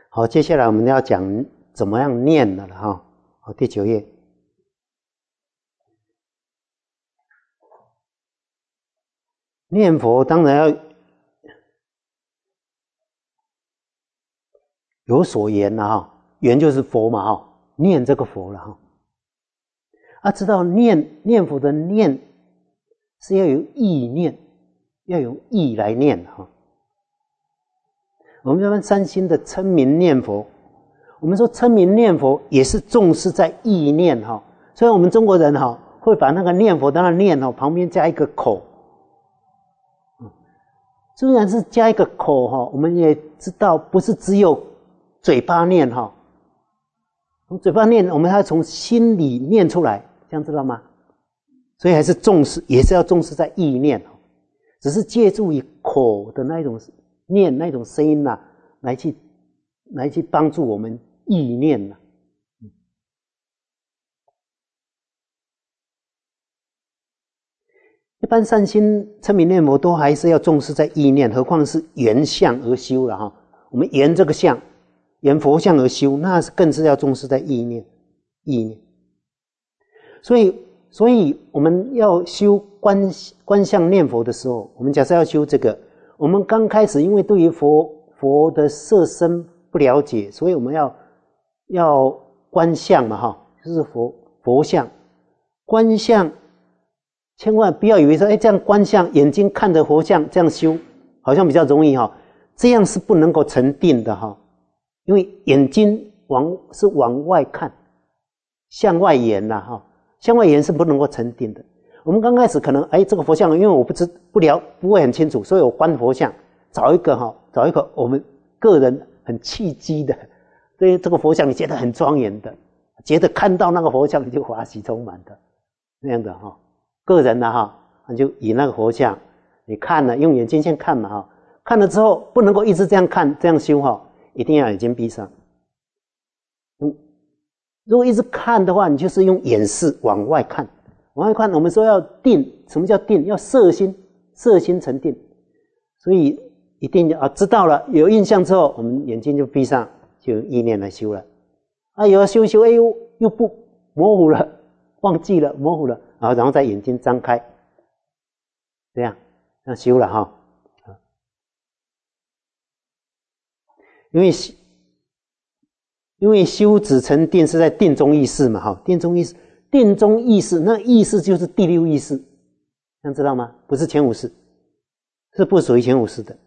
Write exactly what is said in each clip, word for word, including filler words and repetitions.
好，接下来我们要讲怎么样念了哈。好，第九页。念佛当然要有所言了哈，言就是佛嘛哈，念这个佛了哈。啊，知道念念佛的念是要有意念，要有意来念哈。我们这边三心的称名念佛，我们说称名念佛也是重视在意念哈。所以我们中国人哈会把那个念佛当然念哈，旁边加一个口。虽然是加一个口哈，我们也知道不是只有嘴巴念哈，从嘴巴念，我们还要从心里念出来，这样知道吗？所以还是重视，也是要重视在意念，只是借助于口的那种念那种声音呐、啊，来去来去帮助我们意念呐、啊。一般善心称名念佛都还是要重视在意念，何况是缘相而修了哈。我们缘这个相，缘佛相而修，那是更是要重视在意念，意念。所以，所以我们要修观观相念佛的时候，我们假设要修这个，我们刚开始因为对于佛佛的色身不了解，所以我们要要观相嘛哈，就是佛佛相，观相。千万不要以为说，哎，这样观相，眼睛看着佛像，这样修，好像比较容易哈。这样是不能够成定的哈，因为眼睛往是往外看，向外眼呐哈，向外眼是不能够成定的。我们刚开始可能，哎，这个佛像，因为我不知不了，不会很清楚，所以我观佛像，找一个哈，找一个我们个人很契机的，对这个佛像你觉得很庄严的，觉得看到那个佛像你就欢喜充满的那样的哈。个人呢哈，就以那个佛像，你看了用眼睛先看嘛哈，看了之后不能够一直这样看这样修哈，一定要眼睛闭上。嗯，如果一直看的话，你就是用眼视往外看，往外看。我们说要定，什么叫定？要摄心，摄心成定。所以一定要啊，知道了有印象之后，我们眼睛就闭上，就用意念来修了。啊，有了修修，哎呦，又不模糊了，忘记了，模糊了。然后再眼睛张开，这样这样修了哈。因为因为修止成定是在定中意识嘛哈，定中意识，定中意识那意识就是第六意识，这样知道吗？不是前五识，是不属于前五识的。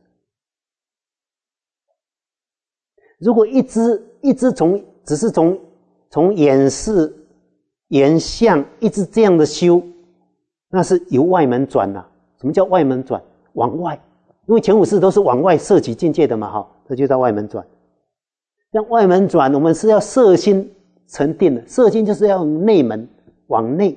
如果一直一直从只是从从眼视言相一直这样的修，那是由外门转了、啊。什么叫外门转？往外，因为前五识都是往外摄取境界的嘛，哈，这就叫外门转。像外门转，我们是要摄心成定的，摄心就是要用内门往内。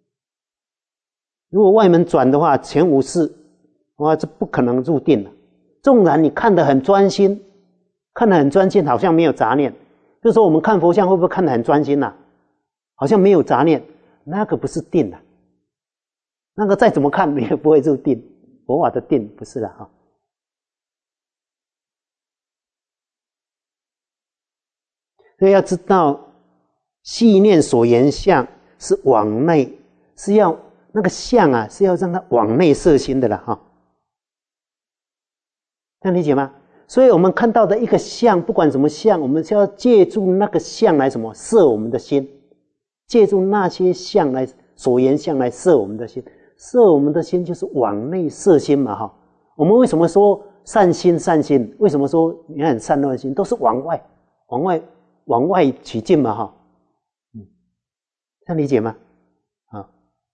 如果外门转的话，前五识哇，这不可能入定了。纵然你看得很专心，看得很专心，好像没有杂念。就是说我们看佛像会不会看得很专心啊？好像没有杂念，那个不是定啊，那个再怎么看你也不会入定，佛法的定不是了哈。所以要知道，细念所言相是往内，是要那个相啊，是要让它往内摄心的了哈。这样理解吗？所以我们看到的一个相，不管什么相，我们是要借助那个相来什么摄我们的心。借助那些相来所言相来摄我们的心，摄我们的心就是往内摄心嘛哈。我们为什么说善心善心？为什么说你看善恶心都是往外往外往外取境嘛哈？嗯，这样理解吗？啊，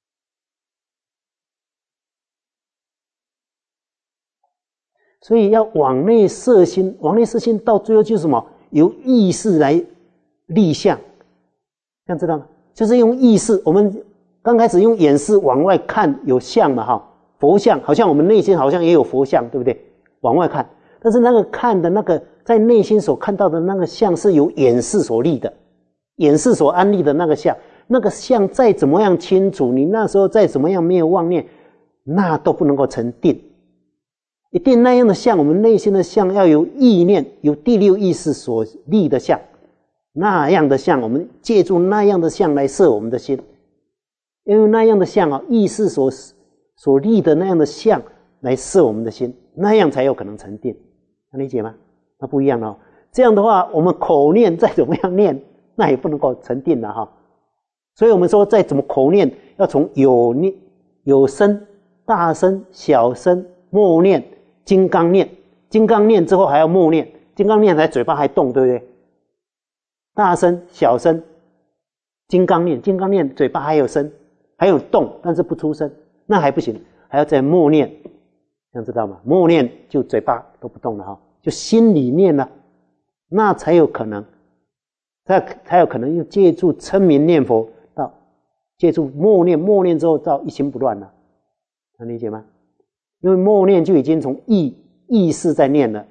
所以要往内摄心，往内摄心到最后就是什么？由意识来立相，这样知道吗？就是用意识，我们刚开始用眼视往外看有相嘛哈，佛像好像我们内心好像也有佛像，对不对？往外看，但是那个看的那个在内心所看到的那个相是由眼视所立的，眼视所安立的那个相，那个相再怎么样清楚，你那时候再怎么样没有妄念，那都不能够成定， 一定那样的相，我们内心的相要有意念，有第六意识所立的相，那样的相，我们借助那样的相来摄我们的心，因为那样的相啊，意识所所立的那样的相来摄我们的心，那样才有可能沉淀，能理解吗？那不一样哦。这样的话，我们口念再怎么样念，那也不能够沉淀了哈。所以我们说，再怎么口念，要从有念、有声、大声、小声、默念。金刚念，金刚念之后还要默念，金刚念才嘴巴还动，对不对？大声、小声，金刚念，金刚念嘴巴还有声，还有动，但是不出声，那还不行，还要再默念，这样知道吗？默念就嘴巴都不动了哈，就心里念了，那才有可能，才才有可能又借助称名念佛，到借助默念，默念之后到一心不乱了，能理解吗？因为默念就已经从意意识在念了，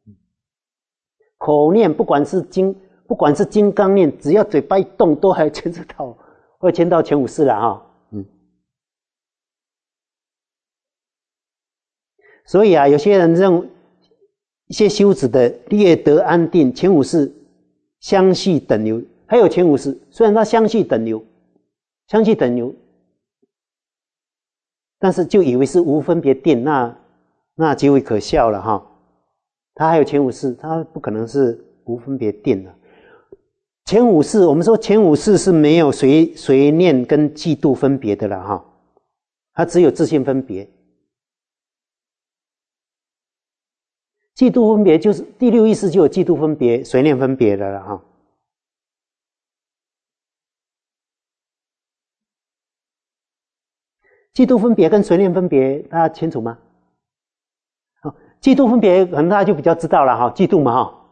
口念不管是金不管是金刚念，只要嘴巴一动，都还牵扯到会牵到前五识了哈。嗯，所以啊，有些人认为一些修止的略得安定，前五识相续等流，还有前五识，虽然它相续等流，相续等流。但是就以为是无分别定，那那极为可笑了哈。它还有前五识，它不可能是无分别定的。前五识，我们说前五识是没有随随念跟嫉妒分别的了哈，它只有自性分别。嫉妒分别就是第六意识就有嫉妒分别、随念分别的了哈。嫉妒分别跟随念分别，大家清楚吗？好，嫉妒分别可能大家就比较知道了哈，嫉妒嘛哈。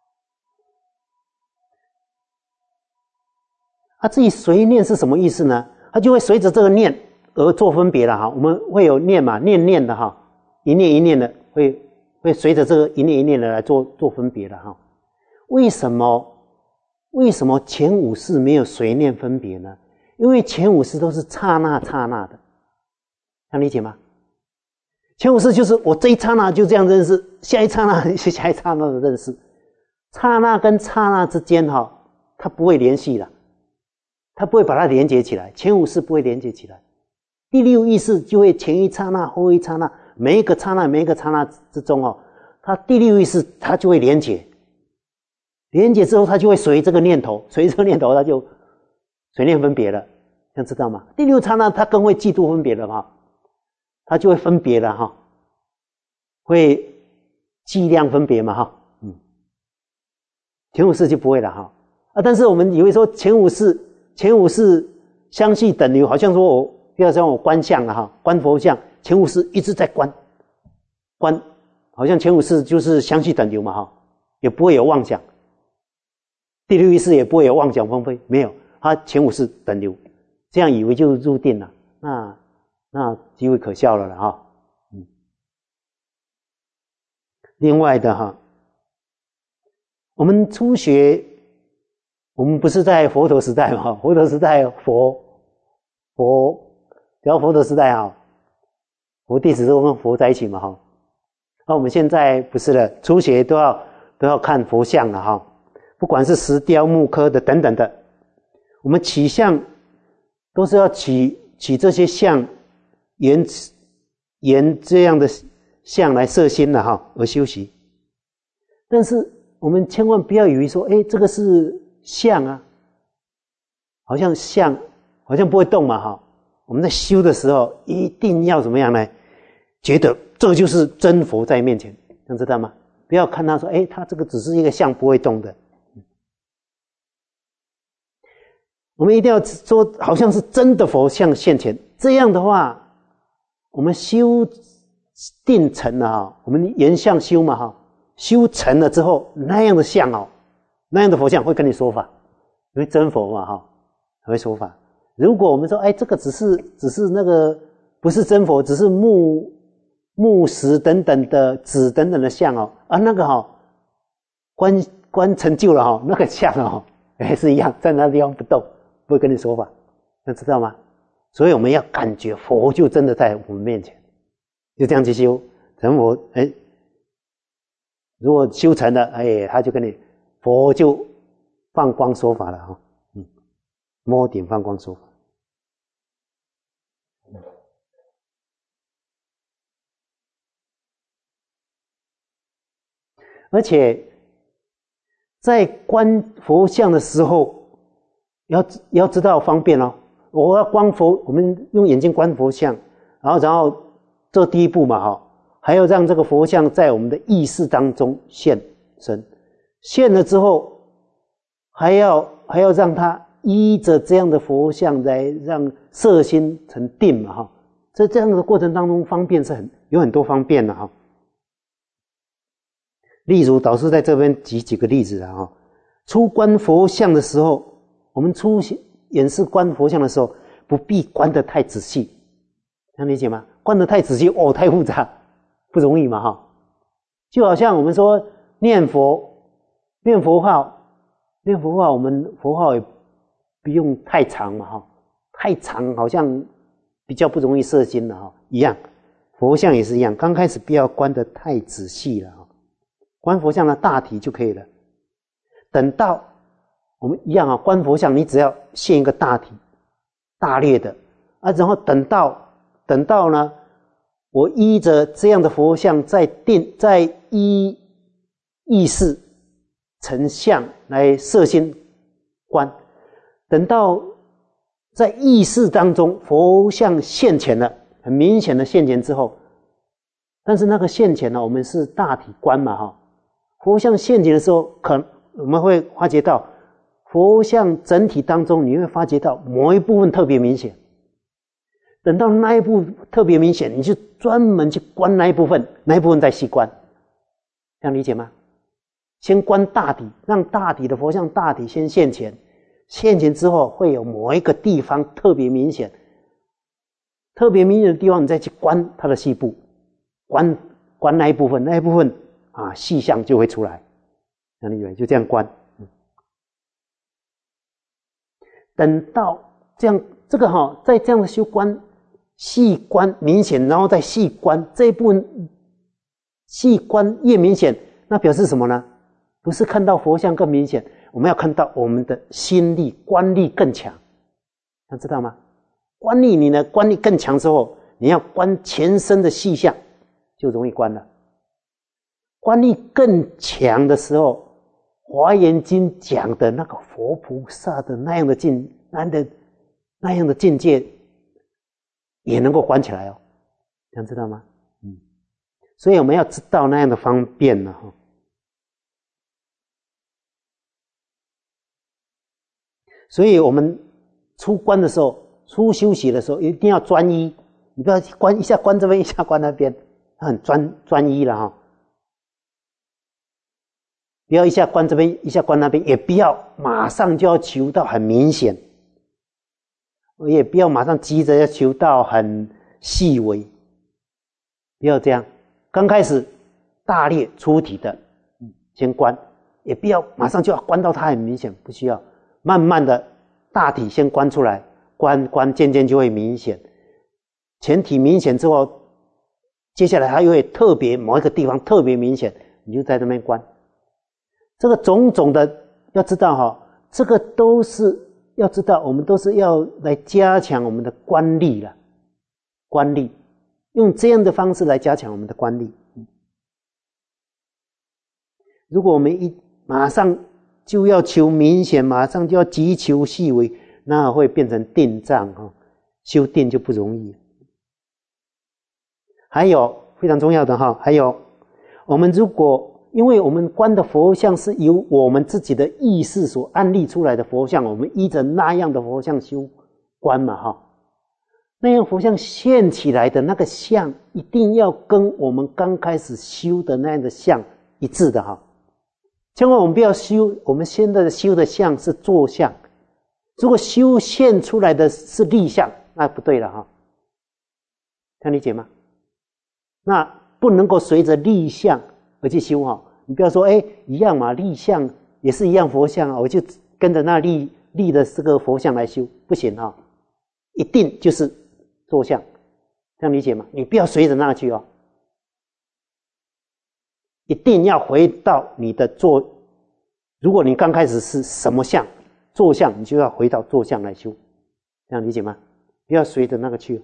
啊，至于随念是什么意思呢？它就会随着这个念而做分别了哈。我们会有念嘛，念念的哈，一念一念的会会随着这个一念一念的来做做分别了哈。为什么为什么前五识没有随念分别呢？因为前五识都是刹那刹那的。能理解吗？前五识就是我这一刹那就这样认识，下一刹那是下一刹那的认识，刹那跟刹那之间哈、哦，它不会联系的，它不会把它连接起来，前五识不会连接起来，第六意识就会前一刹那后一刹那，每一个刹那每一个刹那之中哦，它第六意识它就会连接，连接之后它就会随这个念头，随这个念头它就随念分别了，这样知道吗？第六刹那它更会嫉妒分别了嘛。它就会分别了哈，会计量分别嘛哈，嗯，前五识就不会了哈啊，但是我们以为说前五识前五识相续等流，好像说我比如说我观相了哈，观佛像，前五识一直在观观，好像前五识就是相续等流嘛哈，也不会有妄想，第六意识也不会有妄想纷飞，没有，它前五识等流，这样以为就入定了，那。那极为可笑了了哈，嗯。另外的哈，我们初学，我们不是在佛陀时代嘛？佛陀时代佛佛，只要佛陀时代啊，佛弟子都跟佛在一起嘛哈。那我们现在不是了，初学都要都要看佛像了哈，不管是石雕、木刻的等等的，我们取像都是要取取这些像。沿沿这样的相来摄心了哈，而修习。但是我们千万不要以为说，哎，这个是相啊，好像相好像不会动嘛哈。我们在修的时候一定要怎么样呢？觉得这就是真佛在面前，这样知道吗？不要看他说，哎，他这个只是一个相，不会动的。我们一定要说，好像是真的佛像现前，这样的话。我们修定成了哈，我们沿相修嘛哈，修成了之后，那样的相哦，那样的佛像会跟你说法，因为真佛嘛哈，会说法。如果我们说，哎，这个只是只是那个不是真佛，只是木木石等等的纸等等的像哦，啊那个哈、哦，观观成就了哈、哦，那个像哦，也是一样，在那地方不动，不会跟你说法，那知道吗？所以我们要感觉佛就真的在我们面前，就这样去修， 成佛，哎，如果修成了，哎，他就跟你佛就放光说法了哈，嗯，摸顶放光说法。而且在观佛像的时候，要要知道方便哦。我要观佛，我们用眼睛观佛像，然后然后这第一步嘛哈，还要让这个佛像在我们的意识当中现身，现了之后，还要还要让它依着这样的佛像来让摄心成定嘛哈。在这样的过程当中，方便是很有很多方便的哈。例如导师在这边举几个例子啊哈，初观佛像的时候，我们初演示观佛像的时候，不必观得太仔细，能理解吗？观得太仔细哦，太复杂，不容易嘛哈。就好像我们说念佛，念佛号，念佛号，我们佛号也不用太长嘛哈，太长好像比较不容易摄心了哈。一样，佛像也是一样，刚开始不要观得太仔细了哈，观佛像的大体就可以了。等到我们一样啊，观佛像你只要现一个大体、大略的啊，然后等到等到呢，我依着这样的佛像在定，在依意识成像来摄心观，等到在意识当中佛像现前了，很明显的现前之后，但是那个现前呢，我们是大体观嘛哈，佛像现前的时候，可能我们会发觉到。佛像整体当中，你会发觉到某一部分特别明显。等到那一部分特别明显，你就专门去观那一部分，那一部分再细观，这样理解吗？先观大体，让大体的佛像大体先现前，现前之后会有某一个地方特别明显，特别明显的地方，你再去观它的细部，观观那一部分，那一部分啊细项就会出来，这样理解？就这样观。等到这样，这个哈、哦，在这样的修观、细观明显，然后再细观这一部分，细观越明显，那表示什么呢？不是看到佛像更明显，我们要看到我们的心力、观力更强，大家知道吗？观力，你的观力更强之后，你要观全身的细项，就容易观了。观力更强的时候。华严经讲的那个佛菩萨的那样的境，那样的那样的境界，也能够观起来哦，这样知道吗？嗯，所以我们要知道那样的方便呢，哈。所以我们出观的时候，出休息的时候，一定要专一，你不要观一下观这边，一下观那边，很专专一了哈。不要一下观这边，一下观那边，也不要马上就要求到很明显，也不要马上急着要求到很细微，不要这样。刚开始大略出体的，先观，也不要马上就要观到它很明显，不需要，慢慢的大体先观出来，观观渐渐就会明显。全体明显之后，接下来它又会特别某一个地方特别明显，你就在那边观。这个种种的要知道哈，这个都是要知道，我们都是要来加强我们的观力了，观力，用这样的方式来加强我们的观力。如果我们一马上就要求明显，马上就要急求细微，那会变成定障哈，修定就不容易。还有非常重要的哈，还有我们如果因为我们观的佛像是由我们自己的意识所安立出来的佛像，我们依着那样的佛像修观嘛哈，那样佛像现起来的那个像，一定要跟我们刚开始修的那样的像一致的哈。千万我们不要修，我们现在修的像是坐像，如果修现出来的是立像，那不对了哈，这样理解吗？那不能够随着立像而去修哈，你不要说哎一样嘛，立像也是一样佛像啊，我就跟着那立立的这个佛像来修，不行哈，一定就是坐像，这样理解吗？你不要随着那去哦， 一定要回到你的坐。如果你刚开始是什么相，坐相，你就要回到坐相来修，这样理解吗？不要随着那个去。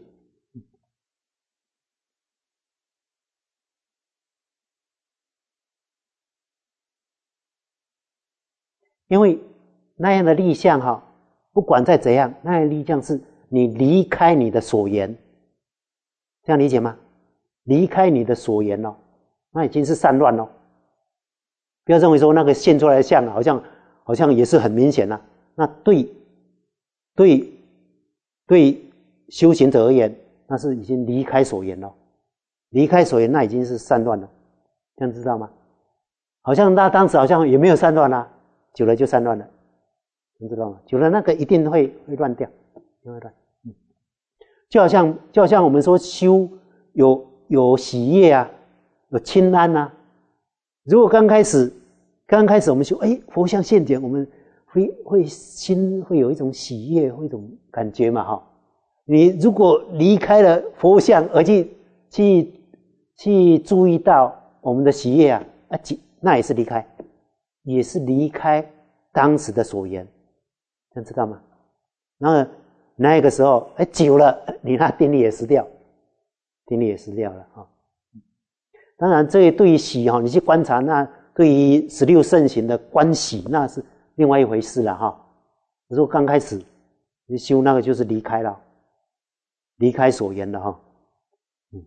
因为那样的立相哈，不管再怎样，那样的立相是你离开你的所缘，这样理解吗？离开你的所缘了，那已经是散乱了。不要认为说那个现出来的相好像好像也是很明显了，那对对对修行者而言，那是已经离开所缘了，离开所缘那已经是散乱了，这样知道吗？好像那当时好像也没有散乱啊，久了就散乱了，你知道吗？久了那个一定会会乱掉，会乱。嗯，就好像就好像我们说修有有喜悦啊，有清安啊。如果刚开始刚开始我们修，哎，佛像现前，我们会会心会有一种喜悦，会一种感觉嘛，哈。你如果离开了佛像而去去去注意到我们的喜悦啊，啊，那也是离开，也是离开当时的所缘，这样知道吗？然后那个时候，哎，久了，你那定力也失掉，定力也失掉了啊。当然，这对于喜哈，你去观察，那对于十六圣行的观喜，那是另外一回事了哈。如果刚开始你修那个，就是离开了，离开所缘了哈。嗯，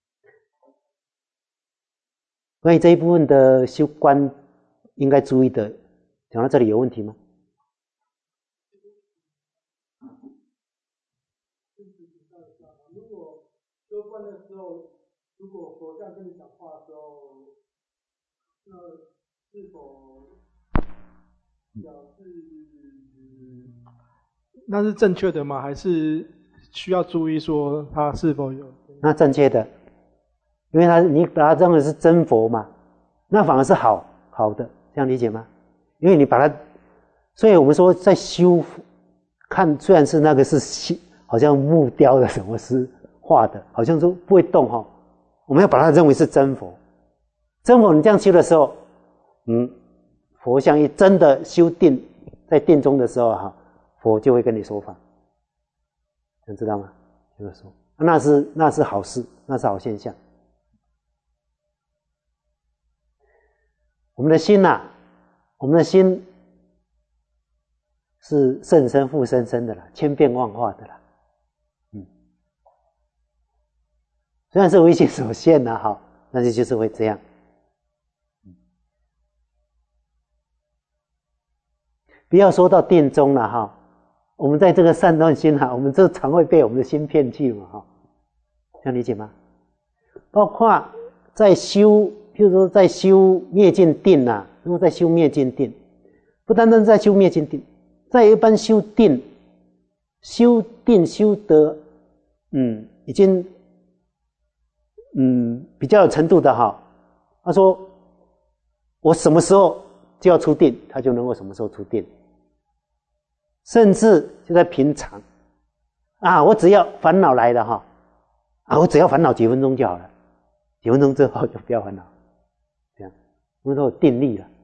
关于这一部分的修观，应该注意的，讲到这里有问题吗？ 如果修观的时候，如果佛像跟你讲话的时候，那是否表示那是正确的吗？还是需要注意说它是否有？ 那正确的，因为他你把它认为是真佛嘛，那反而是好好的，这样理解吗？因为你把它，所以我们说在修看，虽然是那个是好像木雕的什么是画的，好像说不会动哈，我们要把它认为是真佛。真佛，你这样修的时候，嗯，佛像一真的修定，在定中的时候哈，佛就会跟你说法，你知道吗？就是说，那是那是好事，那是好现象。我们的心呐、啊，我们的心是甚深复甚深的啦，千变万化的啦。嗯，虽然是微心所现呐，哈，但是就是会这样。不要说到定中了哈，我们在这个散乱心哈，我们这常会被我们的心骗去嘛哈，这样理解吗？包括在修，譬如说在修灭尽定啊，如果在修灭尽定，不单单在修灭尽定，在一般修定，修定修得，嗯，已经，嗯，比较有程度的哈。他说，我什么时候就要出定，他就能够什么时候出定。甚至就在平常啊，我只要烦恼来了哈，啊，我只要烦恼几分钟就好了，几分钟之后就不要烦恼，这样我们都有定力了。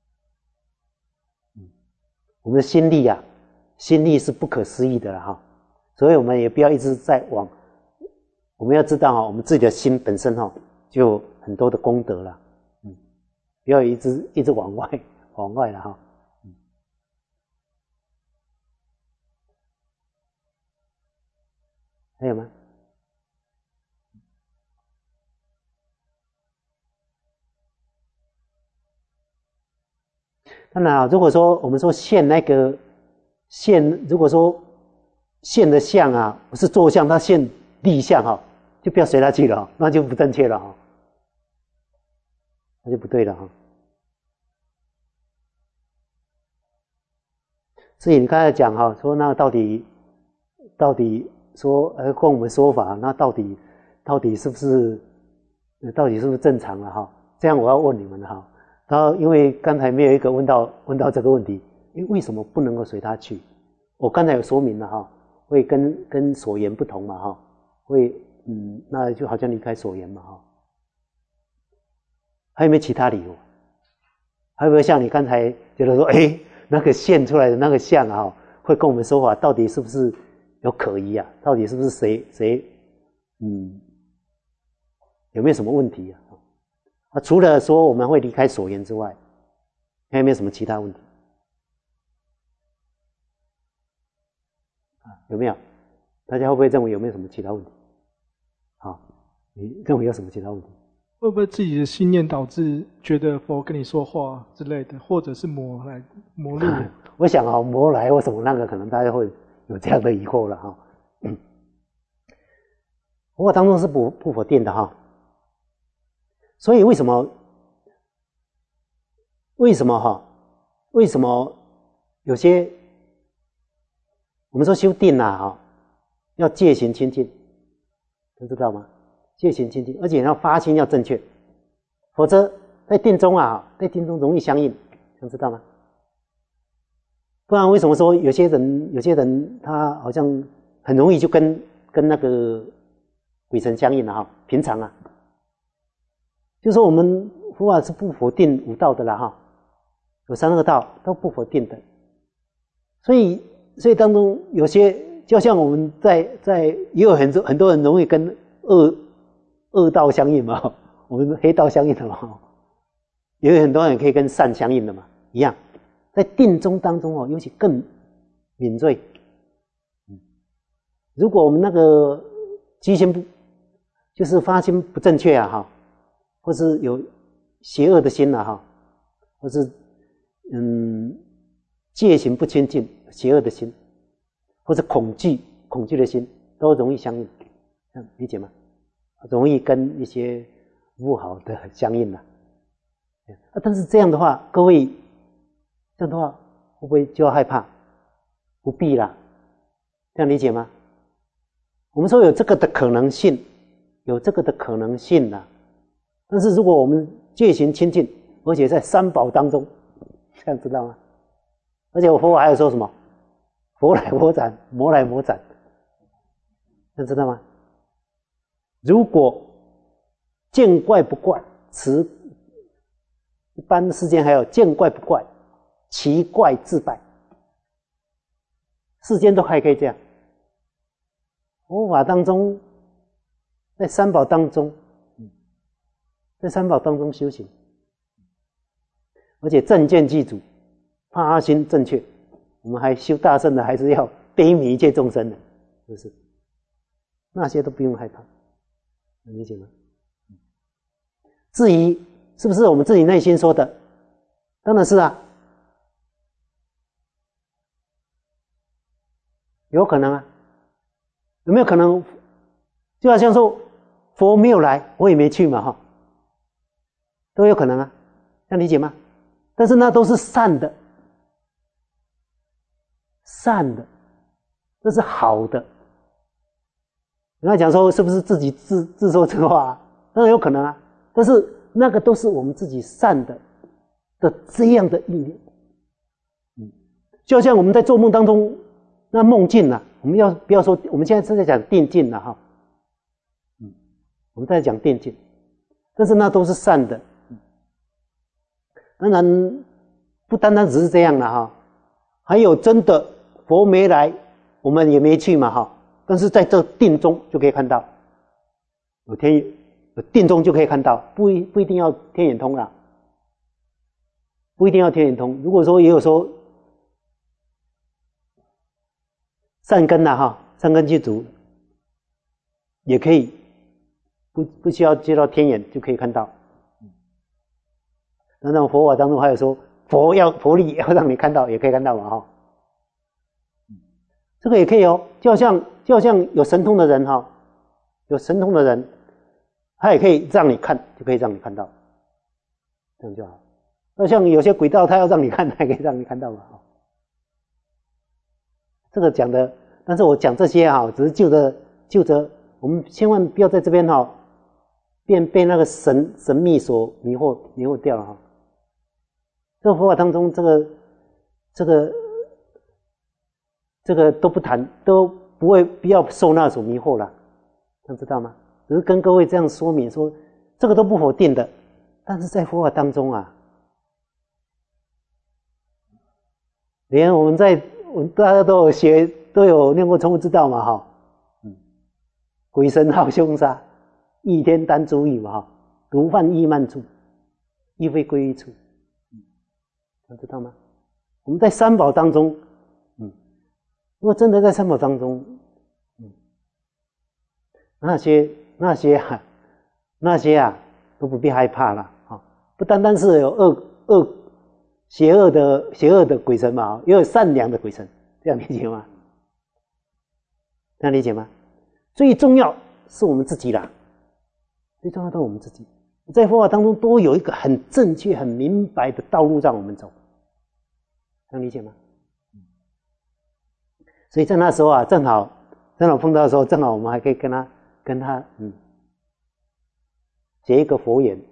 嗯，我们的心力啊，心力是不可思议的了哈，所以我们也不要一直在往，我们要知道哈，我们自己的心本身哈就有很多的功德了，嗯，不要一直一直往外往外了哈。还有吗？当然啊，如果说我们说现那个现，如果说现的相啊，不是坐相，它现立相哈，就不要随它去了，那就不正确了哈，那就不对了哈。所以你刚才讲哈，说那到底到底说呃，跟我们说法，那到底到底是不是到底是不是正常了哈？这样我要问你们哈。然后因为刚才没有一个问到问到这个问题，因为为什么不能够随他去？我刚才有说明了哈，会跟跟所缘不同嘛哈，会嗯，那就好像离开所缘嘛哈。 还有没有其他理由？还有没有像你刚才觉得说，哎，那个现出来的那个像啊，会跟我们说法到底是不是有可疑啊？到底是不是谁谁嗯有没有什么问题啊？啊，除了说我们会离开所缘之外，还有没有什么其他问题？啊，有没有？大家会不会认为有没有什么其他问题？好，你认为有什么其他问题？ 会不会自己的信念导致觉得佛跟你说话之类的，或者是魔来魔路？ 我想啊，魔来或什么那个，可能大家会有这样的疑惑了哈。佛法当中是不不否定的哈，所以为什么为什么哈？为什么有些我们说修定啊哈，要戒行清净，都知道吗？戒行清净，而且要发心要正确，否则在定中啊，在定中容易相应，想知道吗？不然为什么说有些人有些人他好像很容易就跟跟那个鬼神相应了哈？平常啊，就说我们佛法是不否定五道的啦哈，有三恶道都不否定的，所以所以当中有些就像我们在在也有很多很多人容易跟恶恶道相应嘛，我们黑道相应的嘛，也有很多人可以跟善相应的嘛，一样，在定中当中哦，尤其更敏锐。如果我们那个机心不就是发心不正确啊哈，或是有邪恶的心啊哈，或是嗯戒行不清净邪恶的心，或者恐惧恐惧的心，都容易相应，这样理解吗？容易跟一些不好的相应了、啊。但是这样的话，各位这样的话会不会就要害怕？不必啦，这样理解吗？我们说有这个的可能性，有这个的可能性啦。但是如果我们戒行清净，而且在三宝当中，这样知道吗？而且我佛法还有说什么？佛来佛斩，魔来魔斩，这样知道吗？如果见怪不怪，持一般世间还有见怪不怪，奇怪自败，世间都还可以这样。佛法当中，在三宝当中，在三宝当中修行，而且正见具足，发心正确，我们还修大乘的，还是要悲悯一切众生的，是不是？那些都不用害怕。理解吗？至于是不是我们自己内心说的，当然是啊，有可能啊，有没有可能？就好像说佛没有来，我也没去嘛，哈，都有可能啊，这样理解吗？但是那都是善的，善的，这是好的。人家讲说是不是自己自自说这个话？当然有可能啊，但是那个都是我们自己善的的这样的意念。嗯，就像我们在做梦当中，那梦境啊，我们要不要说我们现在是在讲定境了哈？嗯，我们在讲定境，但是那都是善的。当然不单单只是这样了哈，还有真的佛没来，我们也没去嘛哈。但是在这定中就可以看到，有天有定中就可以看到，不一不一定要天眼通啦，不一定要天眼通。如果说也有说善根啦哈，善根具足，也可以不不需要接到天眼就可以看到。那那佛法当中还有说佛要佛力要让你看到，也可以看到嘛哈。这个也可以哦，就好像就好像有神通的人哈，有神通的人，他也可以让你看，就可以让你看到，这样就好。那像有些鬼道，他要让你看，他也可以让你看到嘛。这个讲的，但是我讲这些哈，只是就着就着，我们千万不要在这边哈，被被那个神神秘所迷惑迷惑掉了哈。这个佛法当中，这个这个。这个都不谈，都不会不要受那所迷惑了，能知道吗？只是跟各位这样说明说，这个都不否定的， 但是在佛法当中啊，连我们在我们大家都有学都有念过《冲悟之道》嘛哈，嗯，鬼神好凶杀，异天单足矣嘛哈，毒贩亦慢处，亦非归一处，嗯，知道吗？我们在三宝当中，嗯，如果真的在三宝当中，嗯，那些那些啊那些啊都不必害怕了啊，不单单是有恶恶邪恶的邪恶的鬼神嘛，也有善良的鬼神，这样理解吗？这样理解吗？最重要是我们自己啦，最重要的是我们自己，在佛法当中都有一个很正确、很明白的道路让我们走，这样理解吗？所以在那时候啊，正好正好碰到的时候，正好我们还可以跟他跟他嗯结一个佛缘。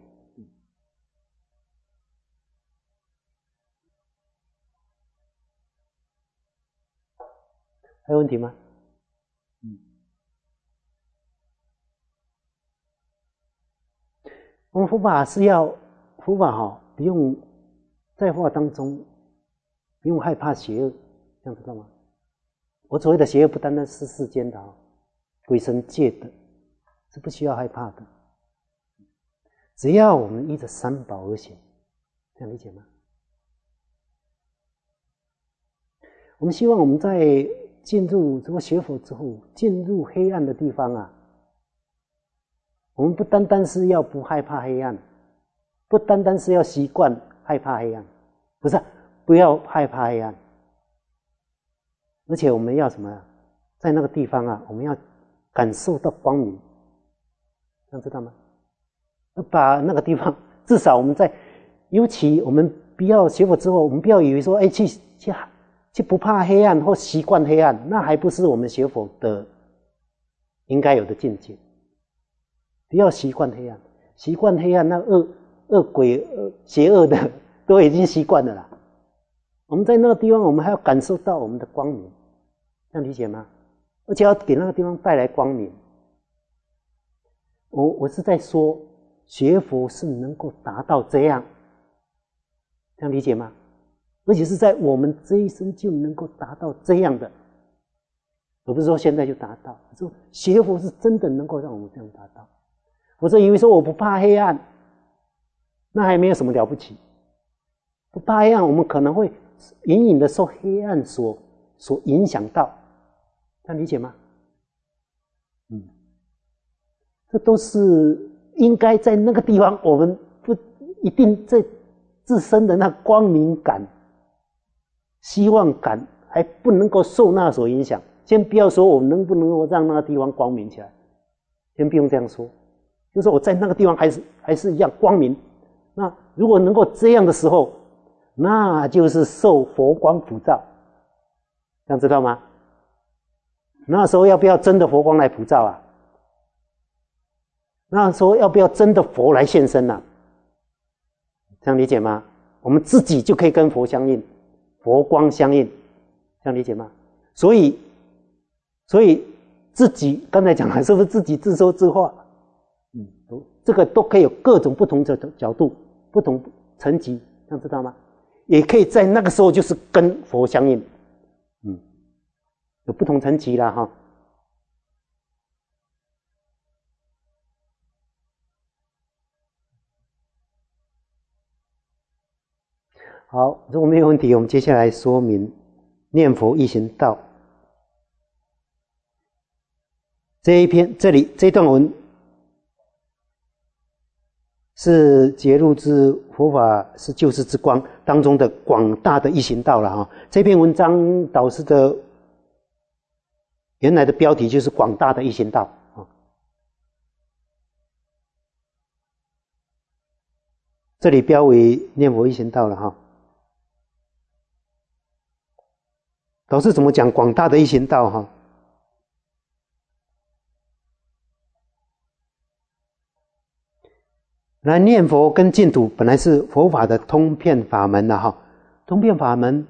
还有问题吗？嗯，我们佛法是要佛法哈，不用在佛法当中不用害怕邪恶，这样知道吗？我所谓的邪恶不单单是世间的啊，鬼神界的是不需要害怕的，只要我们依着三宝而行，这样理解吗？我们希望我们在进入这个学佛之后，进入黑暗的地方啊，我们不单单是要不害怕黑暗，不单单是要习惯害怕黑暗，不是不要害怕黑暗，而且我们要什么啊？在那个地方啊，我们要感受到光明，这样知道吗？要把那个地方，至少我们在，尤其我们不要学佛之后，我们不要以为说，哎，去去去不怕黑暗或习惯黑暗，那还不是我们学佛的应该有的境界。不要习惯黑暗，习惯黑暗，那恶恶鬼、恶邪恶的都已经习惯了啦。我们在那个地方，我们还要感受到我们的光明，这样理解吗？而且要给那个地方带来光明。我我是在说，学佛是能够达到这样，这样理解吗？而且是在我们这一生就能够达到这样的，而不是说现在就达到。说学佛是真的能够让我们这样达到。否则以为说我不怕黑暗，那还没有什么了不起。不怕黑暗，我们可能会隐隐的受黑暗所所影响到，这样理解吗？嗯，这都是应该在那个地方，我们不一定在自身的那光明感、希望感还不能够受那所影响。先不要说我们能不能够让那个地方光明起来，先不用这样说，就是我在那个地方还是还是一样光明。那如果能够这样的时候，那就是受佛光普照，这样知道吗？那时候要不要真的佛光来普照啊？那时候要不要真的佛来现身啊？这样理解吗？我们自己就可以跟佛相应，佛光相应，这样理解吗？所以，所以自己刚才讲了，是不是自己自说自话？嗯，这个都可以有各种不同的角度、不同层级，这样知道吗？也可以在那个时候就是跟佛相应，嗯，有不同层级啦哈。好，如果没有问题，我们接下来说明念佛一行道这一篇，这里这段文是节录自佛法是救世之光当中的广大的一行道了哈。这篇文章导师的原来的标题就是广大的一行道啊，这里标为念佛一行道了哈。导师怎么讲广大的一行道哈？来念佛跟净土本来是佛法的通遍法门了哈，通遍法门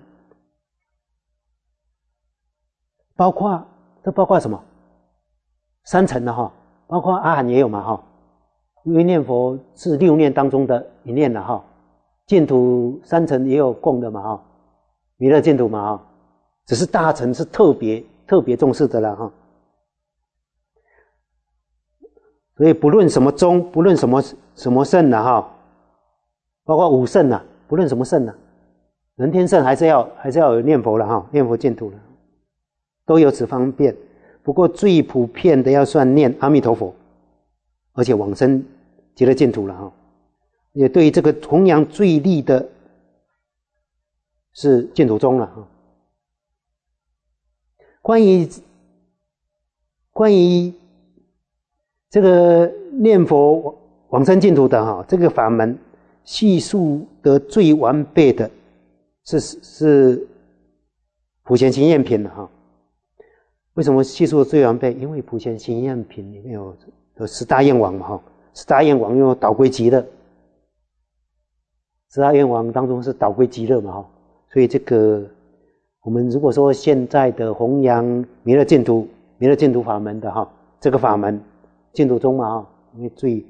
包括这包括什么？三层的哈，包括阿含也有嘛哈， 因为念佛是六念当中的一念了哈，净土三层也有供的嘛哈，弥勒净土嘛哈，只是大乘是特别特别重视的了哈。所以不论什么宗，不论什么什么圣了哈，包括五圣啊，不论什么圣啊，人天圣还是要还是要有念佛了哈，念佛净土了，都有此方便。不过最普遍的要算念阿弥陀佛，而且往生极乐净土了哈。也对于这个弘扬最利的是净土宗了哈。关于关于这个念佛往生净土的哈，这个法门叙述得最完备的是是普贤行愿品的哈。为什么叙述的最完备？因为普贤行愿品里面有有十大愿望嘛哈，十大愿望又导归极乐，十大愿望当中是导归极乐嘛哈，所以这个我们如果说现在的弘扬弥勒净土弥勒净土法门的哈，这个法门净土宗嘛哈，因为最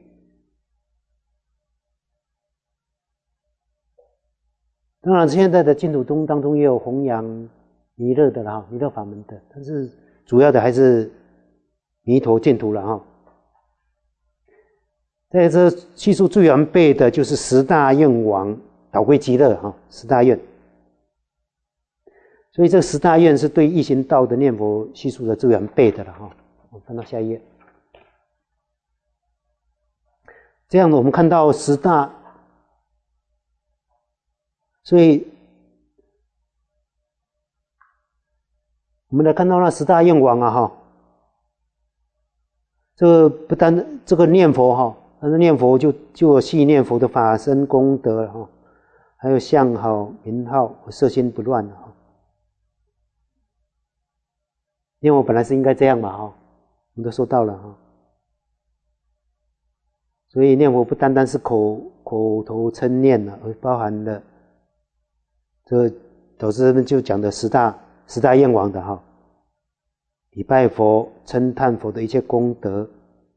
当然现在的净土宗当中也有弘扬弥勒的了哈，弥勒法门的，但是主要的还是弥陀净土了哈。在这叙述最完备的就是十大愿王导归极乐哈，十大愿。所以这十大愿是对一行道的念佛叙述的最完备的了哈。我们翻到下一页。这样我们看到十大，所以我们来看到那十大愿王啊哈，这个不单这个念佛哈，但是念佛就就有系念佛的法身功德哈，还有相好名号和色心不乱哈。念佛本来是应该这样嘛哈，我们都说到了哈。所以念佛不单单是口口头称念了，而包含了这导师们就讲的十大十大愿王的哈，礼拜佛、称叹佛的一切功德，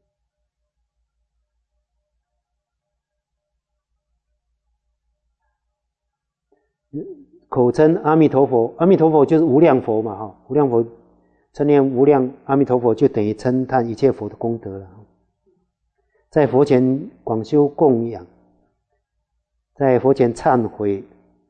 口称阿弥陀佛，阿弥陀佛就是无量佛嘛哈，无量佛称念无量阿弥陀佛就等于称叹一切佛的功德了。在佛前广修供养，在佛前忏悔，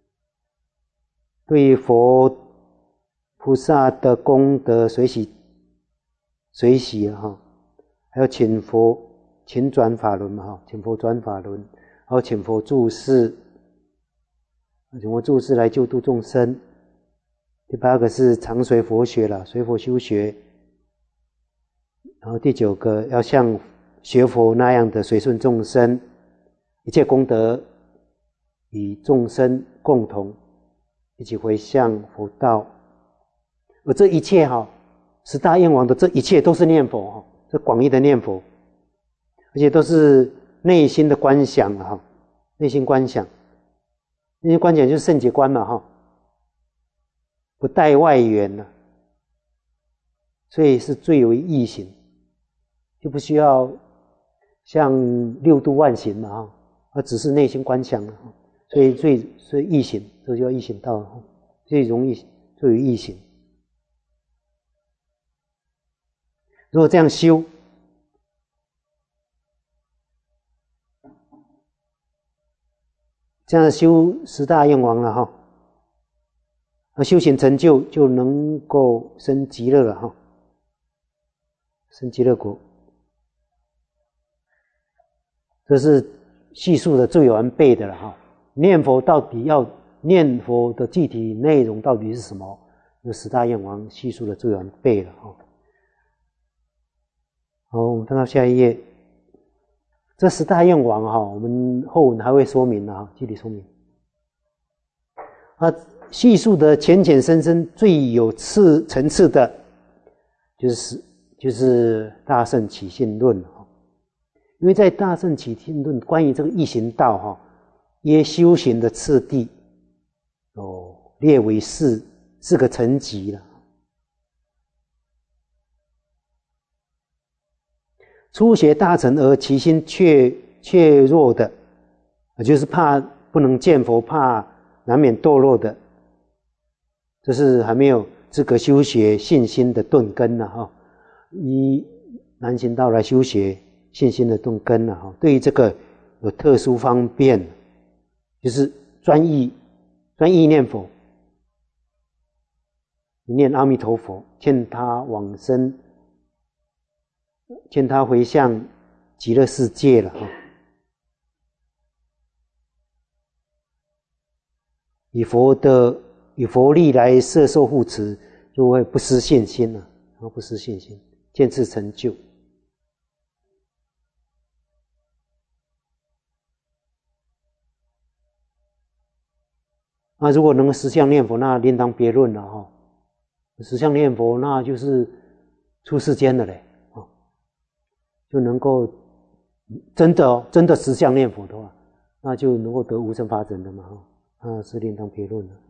对佛菩萨的功德随喜随喜哈，还有请佛请转法轮嘛哈，请佛转法轮，还有请佛住世，请佛住世来救度众生。第八个是常随佛学了，随佛修学。然后第九个要像学佛那样的随顺众生，一切功德与众生共同，一起回向佛道。而这一切哈，十大愿王的这一切都是念佛哈，这广义的念佛，而且都是内心的观想哈，内心观想，内心观想就是圣解观嘛哈，不带外缘了，所以是最为易行，就不需要像六度万行嘛哈，而只是内心观想了，所以最所以易行，这就叫易行道，最容易最为易行。如果这样修，这样修十大愿王了哈，而修行成就就能够生极乐了哈，生极乐国。这是叙述的最完备的了哈。念佛到底要念佛的具体内容到底是什么？这十大愿王叙述的最完备了哈。好，我们看到下一页，这十大愿王哈，我们后文还会说明的哈，具体说明。啊，叙述的浅浅深深、最有次层次的，就是就是大乘起信论哈。因为在大乘起信论关于这个易行道哈，耶修行的次第，哦，列为四四个层级了。 初学大乘而其心怯怯弱的，就是怕不能见佛，怕难免堕落的，这是还没有资格修学信心的顿根了哈。以南行道来修学信心的顿根了哈。对于这个有特殊方便，就是专意专意念佛，念阿弥陀佛，劝他往生，劝他回向极乐世界了哈。以佛的以佛力来摄受护持，就会不失信心了，不失信心，渐次成就。那如果能够实相念佛，那另当别论了哈。实相念佛，那就是出世间了嘞，哦，就能够真的哦，真的实相念佛的话，那就能够得无生法忍的嘛，哈，那是另当别论了。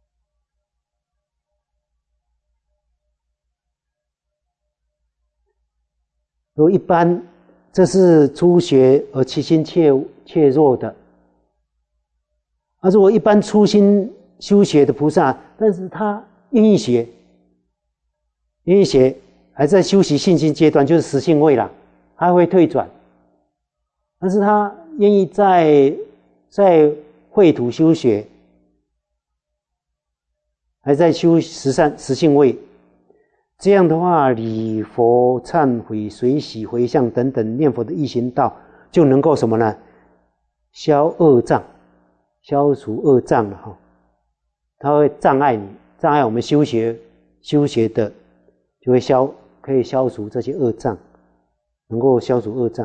如果一般，这是初学而其心怯怯弱的。啊，如果一般初心修学的菩萨，但是他愿意学，愿意学，还在修习信心阶段，就是实性位啦，他会退转，但是他愿意在在秽土修学，还在修实善实性位，这样的话，礼佛、忏悔、随喜、回向等等念佛的易行道，就能够什么呢？消恶障。消除恶障了哈，它会障碍你，障碍我们修学修学的，就会消，可以消除这些恶障，能够消除恶障。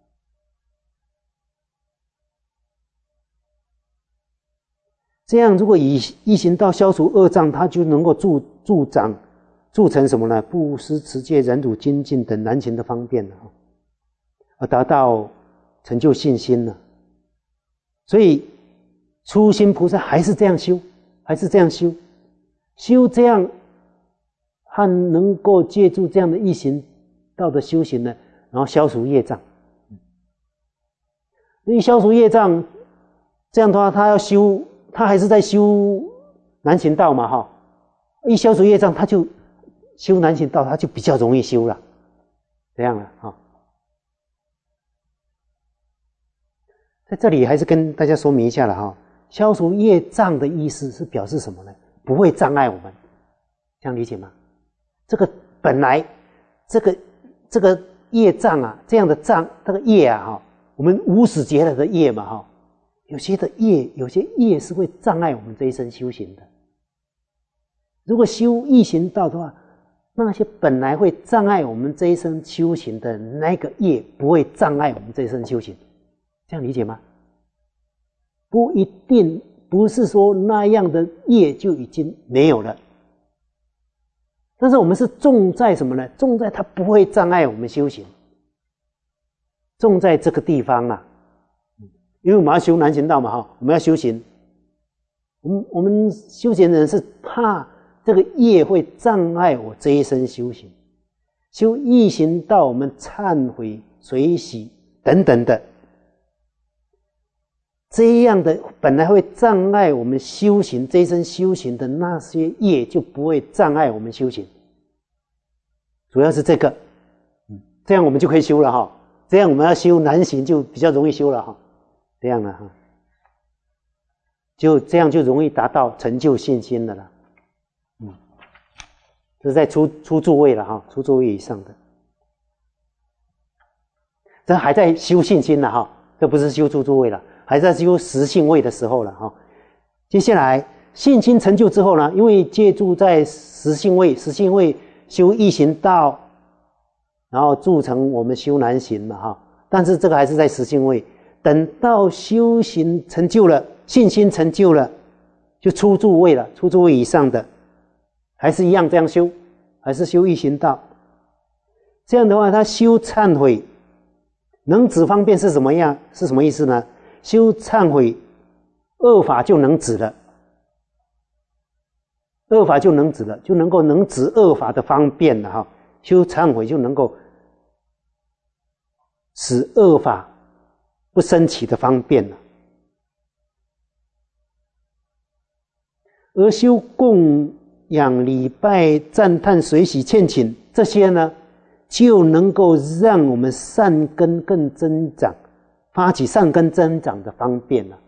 这样，如果以易行道消除恶障，它就能够助助长助成什么呢？布施、持戒、忍辱、精进等难行的方便了哈，而达到成就信心了。所以。初心菩萨还是这样修，还是这样修，修这样和能够借助这样的易行道的修行呢，然后消除业障。一消除业障，这样的话，他要修，他还是在修难行道嘛，哈。一消除业障，他就修难行道，他就比较容易修了，这样了，哈。在这里还是跟大家说明一下了，哈。消除业障的意思是表示什么呢？不会障碍我们，这样理解吗？这个本来这个这个业障啊，这样的障，这个业啊，哈，我们无始劫来的业嘛，哈，有些的业，有些业是会障碍我们这一生修行的。如果修易行道的话，那些本来会障碍我们这一生修行的那个业，不会障碍我们这一生修行，这样理解吗？不一定，不是说那样的业就已经没有了，但是我们是重在什么呢？重在它不会障碍我们修行，重在这个地方啦、啊。因为我们要修难行道嘛，哈，我们要修行，我们我们修行人是怕这个业会障碍我这一生修行，修易行道，我们忏悔、随喜等等的。这样的本来会障碍我们修行这一生修行的那些业，就不会障碍我们修行。主要是这个，这样我们就可以修了哈。这样我们要修难行就比较容易修了哈。这样了哈，就这样就容易达到成就信心的了。嗯，这是在初初住位了哈，初住位以上的，这还在修信心了哈，这不是修初住位了。还在修实性位的时候了哈，接下来信心成就之后呢，因为借助在实性位，实性位修易行道，然后助成我们修难行嘛哈。但是这个还是在实性位，等到修行成就了，信心成就了，就初住位了，初住位以上的，还是一样这样修，还是修易行道。这样的话，他修忏悔，能止方便是什么样？是什么意思呢？修忏悔，恶法就能止了，恶法就能止了，就能够能止恶法的方便了哈。修忏悔就能够使恶法不升起的方便了。而修供养、礼拜、赞叹、随喜、劝请这些呢，就能够让我们善根更增长，发起善根增长的方便了。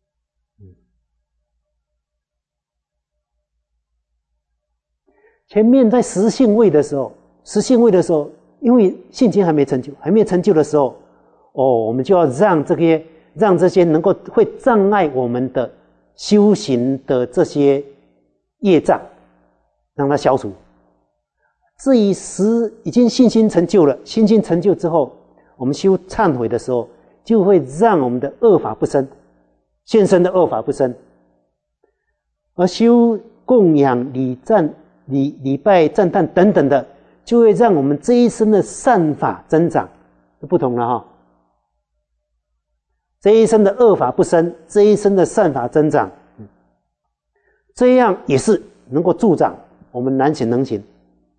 前面在实性位的时候，实性位的时候，因为性情还没成就，还没成就的时候，哦，我们就要让这些让这些能够会障碍我们的修行的这些业障，让它消除。至于实已经信心成就了，信心成就之后，我们修忏悔的时候，就会让我们的恶法不生，现生的恶法不生。而修供养、礼赞、礼礼拜、赞叹等等的，就会让我们这一生的善法增长，就不同了哈。这一生的恶法不生，这一生的善法增长，这样也是能够助长我们难行能行，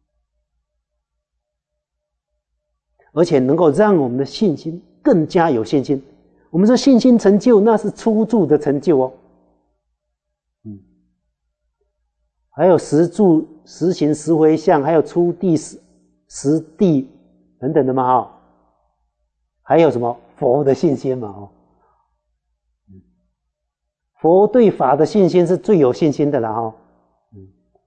而且能够让我们的信心更加有信心。我们说信心成就，那是初住的成就哦。嗯，还有十住、十行、十回向，还有初地、十十地等等的嘛哈。还有什么佛的信心嘛哦。佛对法的信心是最有信心的了哈。嗯，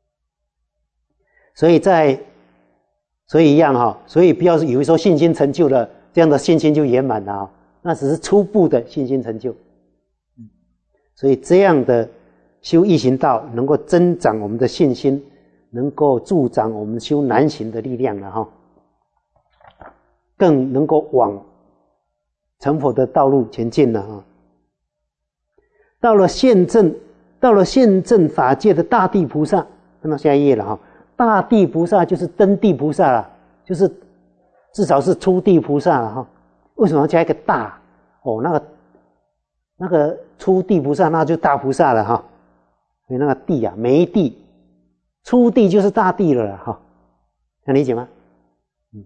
所以在所以一样哈，所以不要以为说信心成就了，这样的信心就圆满了啊，那只是初步的信心成就。所以这样的修易行道，能够增长我们的信心，能够助长我们修难行的力量了哈，更能够往成佛的道路前进了哈。到了现证，到了现证法界的大地菩萨，看到下一页了哈。大地菩萨就是登地菩萨了，就是至少是初地菩萨了哈。为什么要加一个大？哦，那个那个初地菩萨那就大菩萨了哈。所以那个地啊，没地，初地就是大地了啦哈。能理解吗？嗯，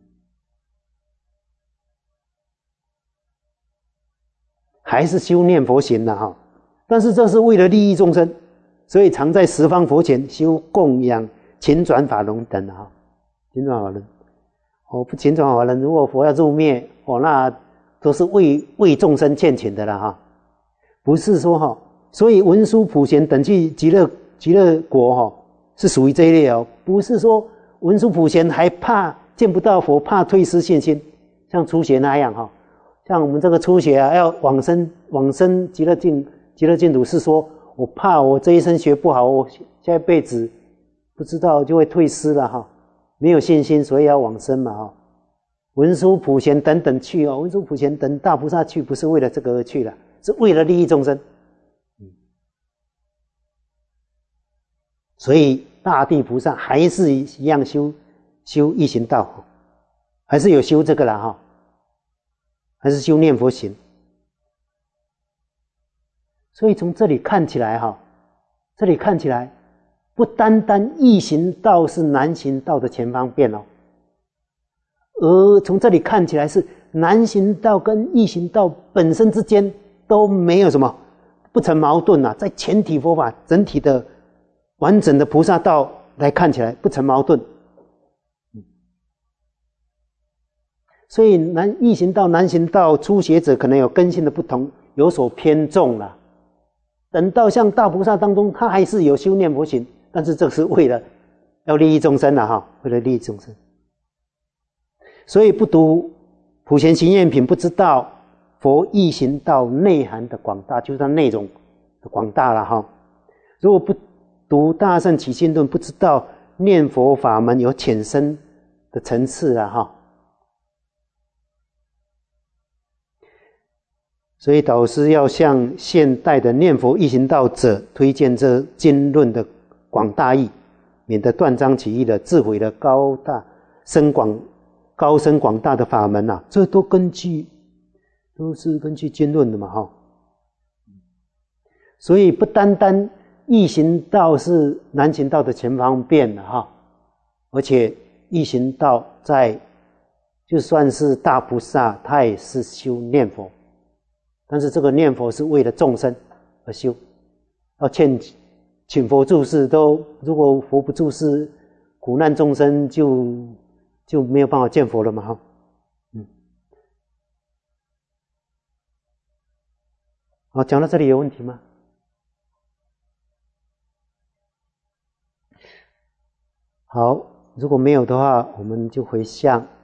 还是修念佛行的哈。但是这是为了利益众生，所以常在十方佛前修供养、勤转法轮等啊，勤转法轮。哦，不勤转法轮，如果佛要入灭，哦，那都是为为众生劝请的了哈。不是说哈，所以文殊普贤等去极乐极乐国哈，是属于这一类哦。不是说文殊普贤还怕见不到佛，怕退失信心，像初学那样哈。像我们这个初学啊，要往生往生极乐净。极乐净土是说，我怕我这一生学不好，我下一辈子不知道就会退失了哈，没有信心，所以要往生嘛哈。文殊普贤等等去哦，文殊普贤等大菩萨去，不是为了这个而去了，是为了利益众生。所以大地菩萨还是一样修修易行道，还是有修这个啦哈，还是修念佛行。所以从这里看起来哈，这里看起来不单单易行道是难行道的前方便哦，而从这里看起来是难行道跟易行道本身之间都没有什么不成矛盾啊，在全体佛法整体的完整的菩萨道来看起来不成矛盾。所以难易行道、难行道初学者可能有根性的不同，有所偏重了。等到像大菩萨当中，他还是有修念佛行，但是这是为了要利益众生了哈，为了利益众生。所以不读普贤行愿品，不知道佛易行道内涵的广大，就是它内容的广大了哈。如果不读大乘起信论，不知道念佛法门有浅深的层次了哈。所以导师要向现代的念佛易行道者推荐这经论的广大义，免得断章取义的自毁了高大深广高深广大的法门啊，这都根据都是根据经论的嘛哈。所以不单单易行道是难行道的前方便的哈，而且易行道在就算是大菩萨，他也是修念佛，但是这个念佛是为了众生而修，要劝请佛住世，都如果佛不住世，苦难众生就就没有办法见佛了嘛，哈，嗯，好，讲到这里有问题吗？好，如果没有的话，我们就回向。